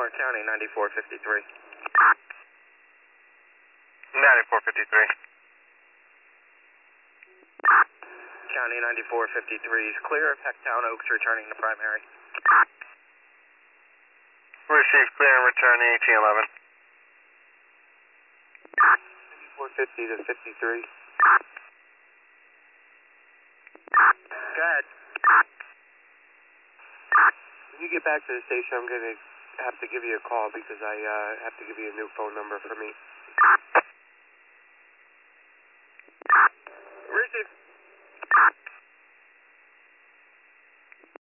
Orange County, 9453. 9453. County 9453 is clear of Hecktown Oaks returning to primary. Receive clear and return AT11. 9450 to 53. Go ahead. When you get back to the station, I'm going to have to give you a call because I have to give you a new phone number for me.